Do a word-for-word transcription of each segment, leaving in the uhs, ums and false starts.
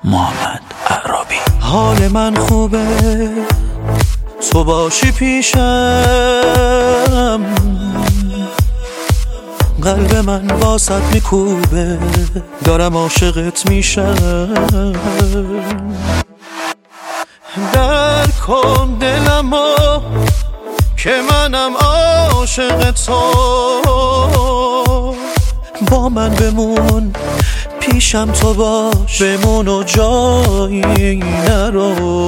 محمد عربی. حال من خوبه تو باشی پیشم، قلب من واسط میکوبه، دارم عاشقت میشم. در کن دلمو که منم عاشق تو، با من بمون پیشم تو باش، بمون و جایی نرو.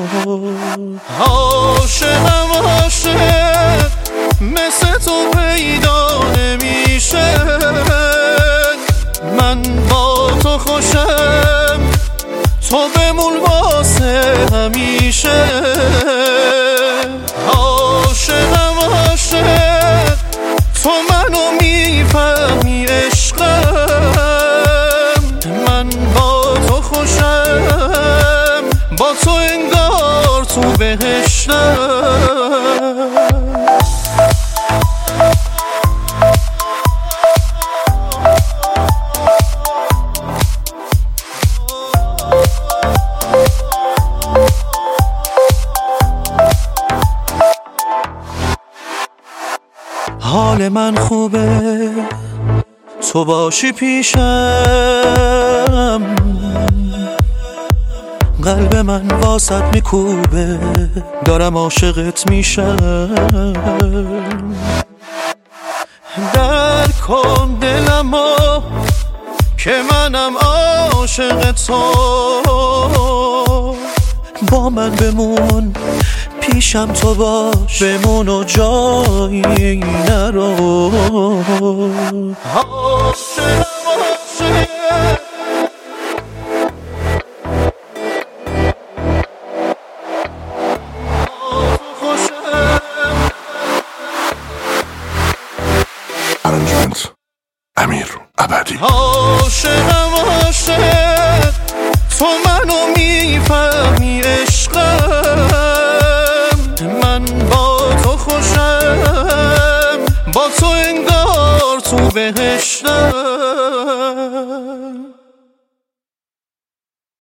عاشقم عاشق مثل تو پیدا نمیشه، من با تو خوشم تو بمون واسه همیشه. عاشقم عاشق تو منو میفهمی عشقم، من با تو خوشم با تو انگار تو بهشتم. حال من خوبه تو باشی پیشم، قلب من واسط میکوبه، دارم عاشقت میشم. در کن دلمو که منم عاشق تو، با من بمون پیشم تو باش، بمون و جایی نرو. عاشقم عاشق Arrangement امیر ابدی. عاشقم عاشق تو منو میفهمی عشقم، من با تو خوشم با تو انگار تو بهشتم.